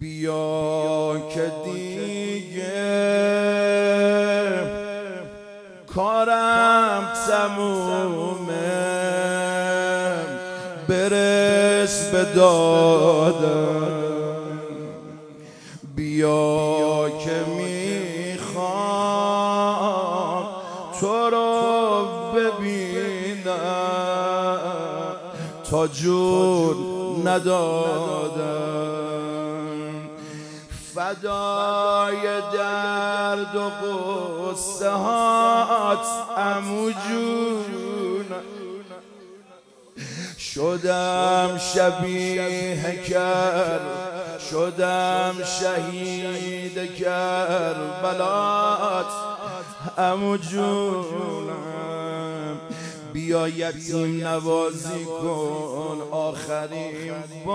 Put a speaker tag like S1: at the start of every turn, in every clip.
S1: بیا که دیگه کارم تمومه، برس به دادم. بیا که میخوام تو رو ببینم، تا جون ندادم. فدای درد و قصه هات عمو جون، شدم شبیه شدم شهید کربلات عمو جونم. بیا یتیم نوازی کن آخرین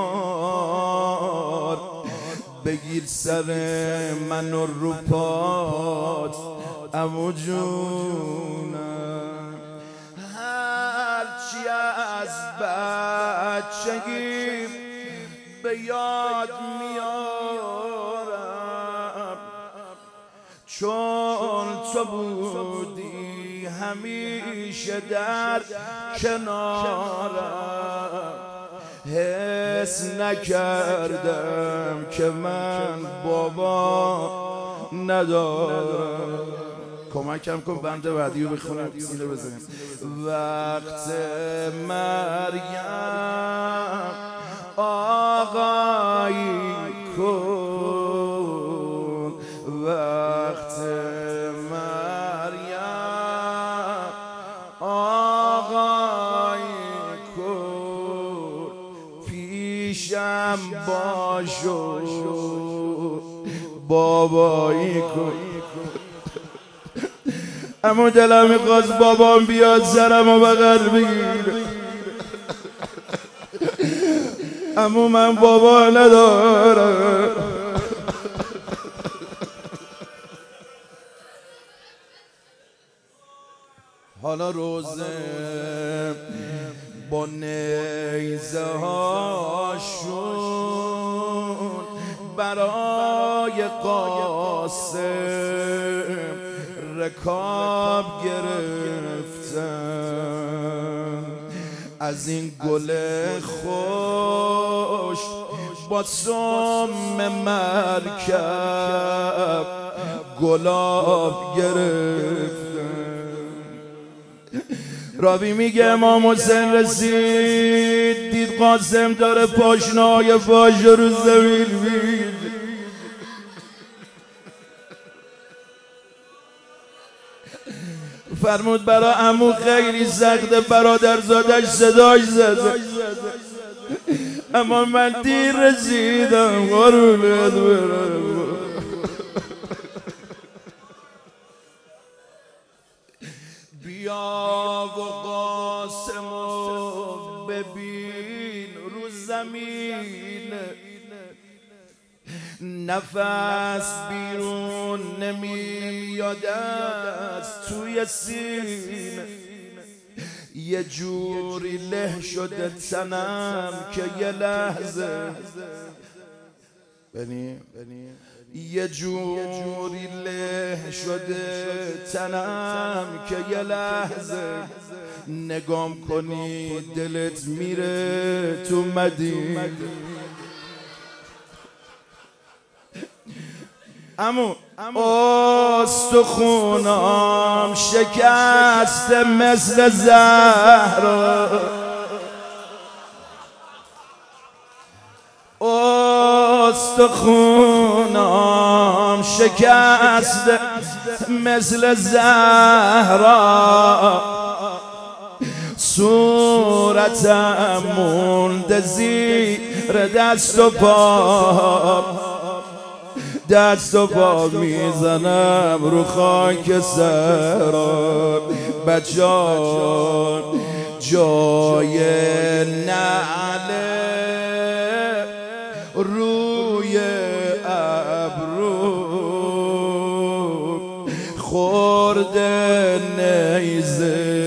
S1: بار، بگیر سر من و رو پات عمو جونم. هرچی از بچگی به یاد میارم، چون تو بودی همیشه در کنارم. حس نکردم که من بابا ندارم. کمکم کن بنده بعدی رو بخونم سینه بزنیم. وقت مریم آقایی کن، وقت مریم آقایی کن، پیشم باشو بابایی کن. اما دلم میخواست بابام بیاد سرم و بغل بگیر، اما من بابا ندارم. حالا روزه با نیزه هاشون برای قاسم رکاب گرفتم. از این گل خوش با سم مرکب گلاب گرفتم. راوی میگه امام حسین رسید، دید قاسم داره پاشنه‌های فاش رو زمین می‌ریزه. فرمود برا عمو خیلی سخته، برادرزادش صداش زده، اما من دیر رسیدم قربونت برم. بیا و قاسمو ببین رو زمین، نفس بیرون نمیاد از توی سینه، یه جوری له شده تنم که یه لحظه یه جوری له شده تنم که یه لحظه نگام کنی دلت میره تو مدینه. امو استخونام شکست مثل زهرا، استخونام شکست مثل زهرا، صورتم مونده زیر دست و پا، دست و پا میزنم رو خاک سرا. بچه‌ها جای نعله روی ابرو، خورده نیزه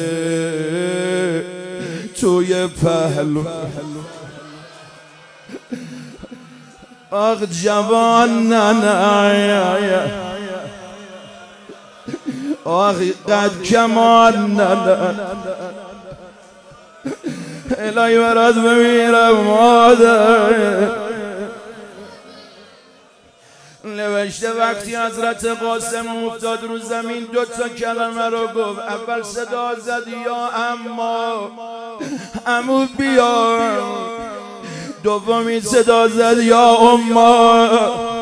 S1: توی پهلو. آخ جوان نه آخ قد کمان نه الهی برات بمیرم مادر. نوشته وقتی حضرت قاسم افتاد رو زمین 2 کلمه رو گفت. اول صدا زد یا عمو بیا. دومی صدا زد یا اما.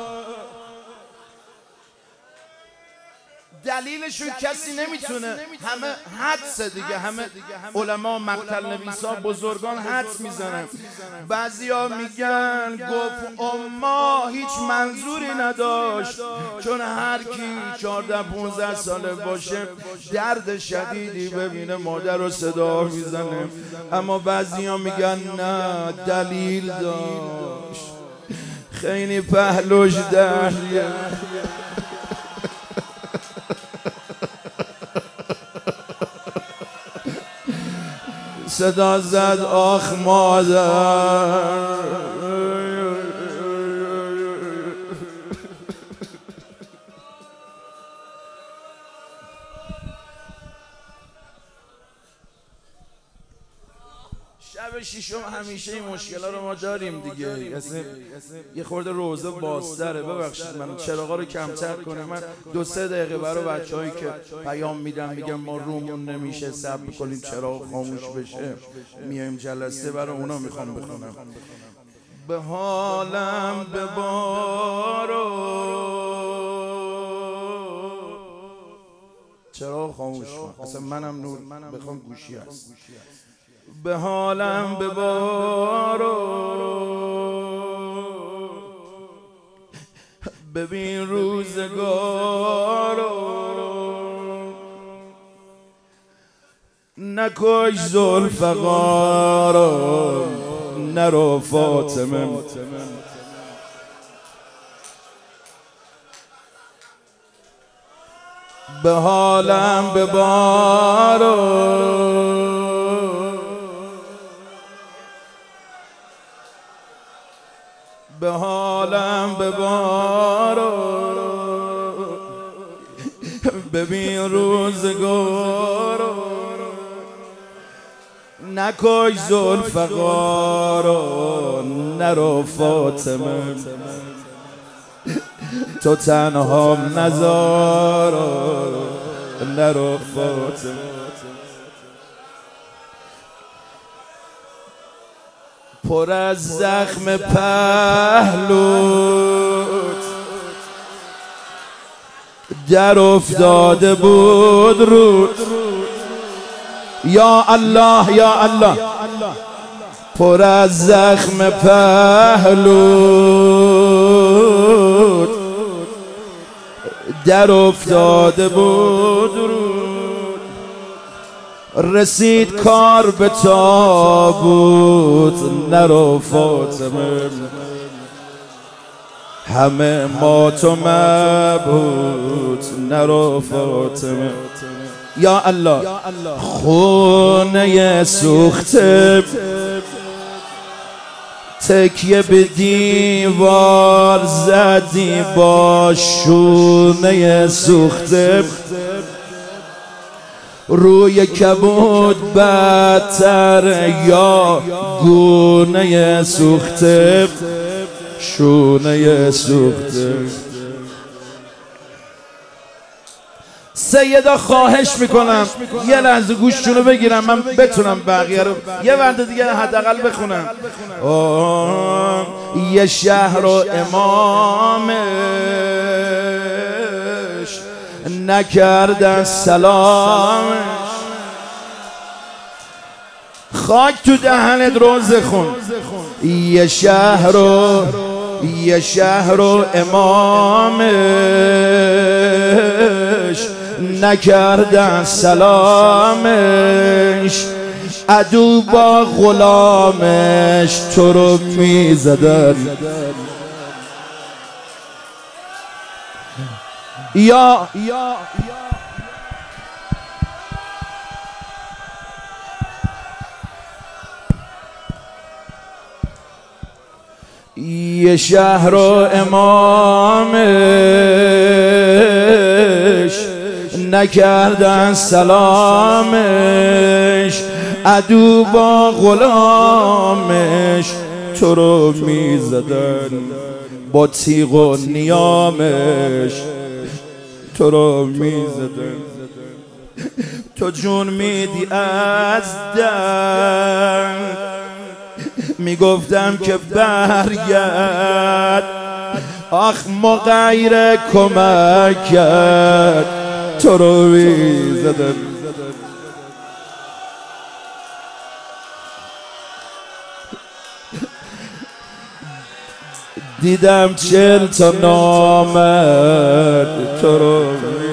S1: دلیلشو کسی نمیتونه، همه حدس دیگه، همه علما مقتل نویسا بزرگان حدس میزنن. بعضیا میگن گفت اما هیچ منظوری نداشت، چون هر کی 14-15 ساله باشه درد شدیدی ببینه مادر رو صدا میزنه. اما بعضیا میگن نه دلیل داشت، خیلی پهلوش دهیه. صدا زد آخ مادر. شب شیشم همیشه این مشکلات رو ما داریم دیگه. یه خورده روزه بازتره، ببخشید من چراغا رو کمتر کنه. من 2-3 دقیقه برای بچه‌هایی که پیام میدم میگم ما رومون نمیشه صبر کنیم چراغ خاموش بشه میایم جلسه، برای اونا میخوام بخونم. به حالم ببارو. چراغ خاموش کن، اصلا منم نور بخوام گوشی هست. به حالم ببارو ببین روزگارو. نکش ذوالفقارو نرو فاطمه. به حالم ببارو به حالم ببارو ببین روزگارو. نکش ذوالفقارو نرو فاطمه. تو تنها نزارو نرو فاطمه. پر از زخم پهلوت در افتاده بود رود. یا الله یا الله. پر از زخم پهلوت در افتاده بود رود. رسید کار به تابوت نرو فاطمه. همه مات و مبهوت نرو فاطمه. یا الله. خونه سوخته تکیه به دیوار زدی با شونه سوخته. روی کبود بدتر یا گونه سوخته شونه سوخته. سیدا خواهش میکنم یه لحظه گوشتونو بگیرم من بتونم بقیه رو یه ورده دیگه حداقل بخونم. یه شهر و امامش نکردن سلامش. خاک تو دهنت روزه خون. یه شهر و امامش نکردن سلامش. عدو با غلامش تو رو میزدن. یا یه شهر و امامش نکردن سلامش، عدو با غلامش تو رو میزدن با تیغ و نیامش، تو رو میزدن. تو جون میدی از درد، میگفتم که برگرد، آخ مغیر کمک کرد تو رو میزدن. دیدم 40 تا نامرد تو رو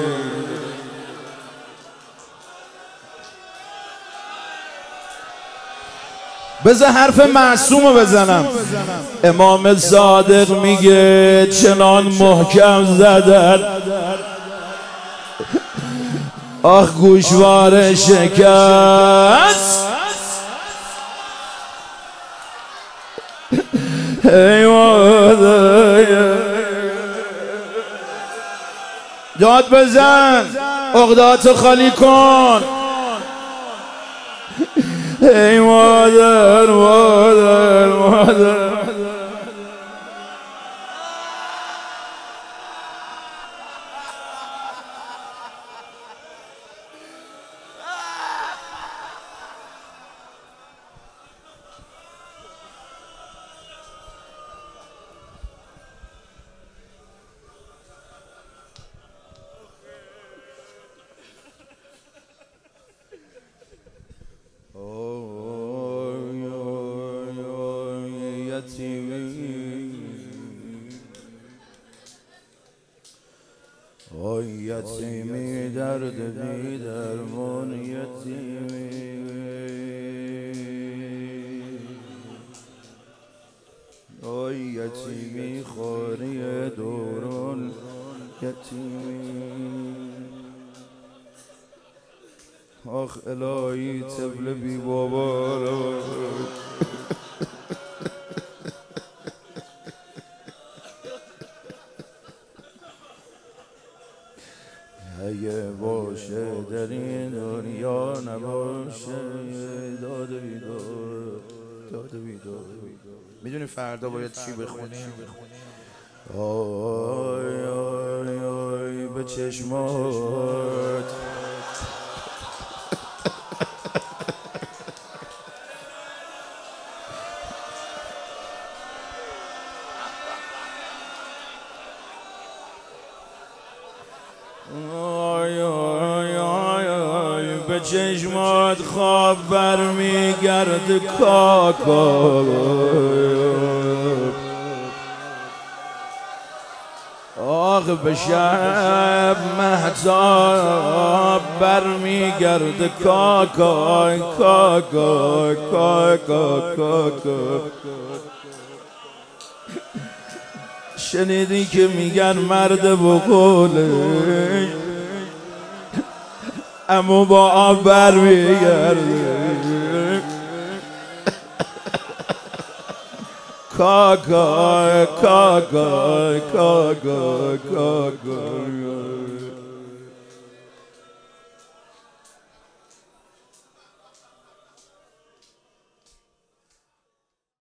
S1: بذار حرف معصومو بزنم. امام صادق میگه چنان محکم زدن آخ گوشوار شکست، داد بزن عقداتو خالی کن. ای مادر مادر مادر یتیمی درد بی درمان، یتیمی آی یتیمی خواری دوران، یتیمی آخ الهی طفل بی بابا اگه باشه در این دنیا نباشه، داد بیدار داد بیدار. میدونی فردا باید چی بخونیم؟ آی آی آی به چشمات به چشمات خواب برمیگرد کاکا، آخ به شب مهتاب برمیگرد کاکا کاکا کاکا کاکا. شنیدی که میگن مرد بقوله اما با آب برمیگرده، کاکا کاکا کاکا کاکا.